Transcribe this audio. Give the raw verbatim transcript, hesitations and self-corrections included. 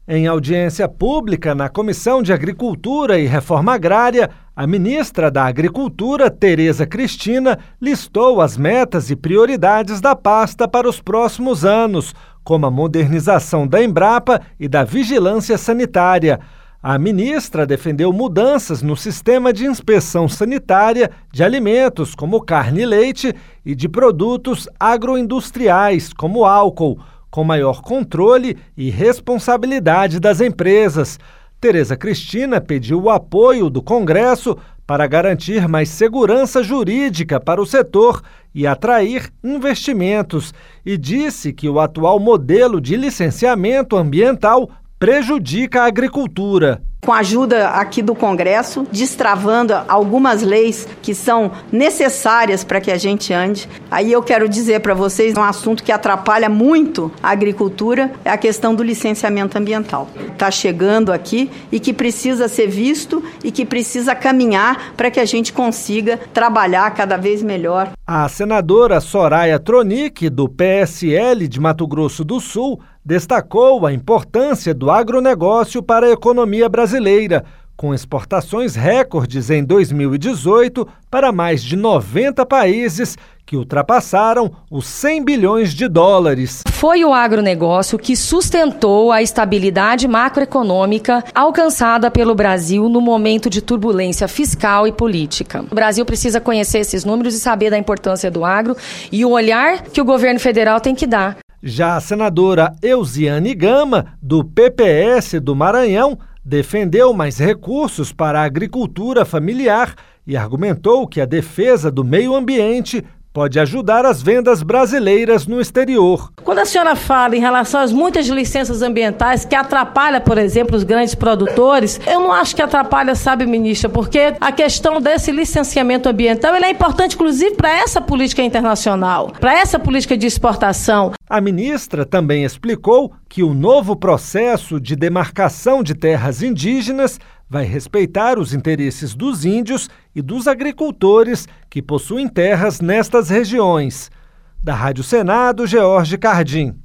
Em audiência pública na Comissão de Agricultura e Reforma Agrária, a ministra da Agricultura, Tereza Cristina, listou as metas e prioridades da pasta para os próximos anos, como a modernização da Embrapa e da vigilância sanitária. A ministra defendeu mudanças no sistema de inspeção sanitária de alimentos, como carne e leite, e de produtos agroindustriais, como álcool, com maior controle e responsabilidade das empresas. Tereza Cristina pediu o apoio do Congresso para garantir mais segurança jurídica para o setor e atrair investimentos, e disse que o atual modelo de licenciamento ambiental prejudica a agricultura. Com a ajuda aqui do Congresso, destravando algumas leis que são necessárias para que a gente ande. Aí eu quero dizer para vocês, um assunto que atrapalha muito a agricultura é a questão do licenciamento ambiental. Está chegando aqui e que precisa ser visto e que precisa caminhar para que a gente consiga trabalhar cada vez melhor. A senadora Soraya Tronic, do P S L de Mato Grosso do Sul, destacou a importância do agronegócio para a economia brasileira, com exportações recordes em dois mil e dezoito para mais de noventa países, que ultrapassaram os cem bilhões de dólares. Foi o agronegócio que sustentou a estabilidade macroeconômica alcançada pelo Brasil no momento de turbulência fiscal e política. O Brasil precisa conhecer esses números e saber da importância do agro e o olhar que o governo federal tem que dar. Já a senadora Eusiane Gama, do P P S do Maranhão, defendeu mais recursos para a agricultura familiar e argumentou que a defesa do meio ambiente pode ajudar as vendas brasileiras no exterior. Quando a senhora fala em relação às muitas licenças ambientais que atrapalham, por exemplo, os grandes produtores, eu não acho que atrapalha, sabe, ministra, porque a questão desse licenciamento ambiental ele é importante, inclusive, para essa política internacional, para essa política de exportação. A ministra também explicou que o novo processo de demarcação de terras indígenas vai respeitar os interesses dos índios e dos agricultores que possuem terras nestas regiões. Da Rádio Senado, George Cardim.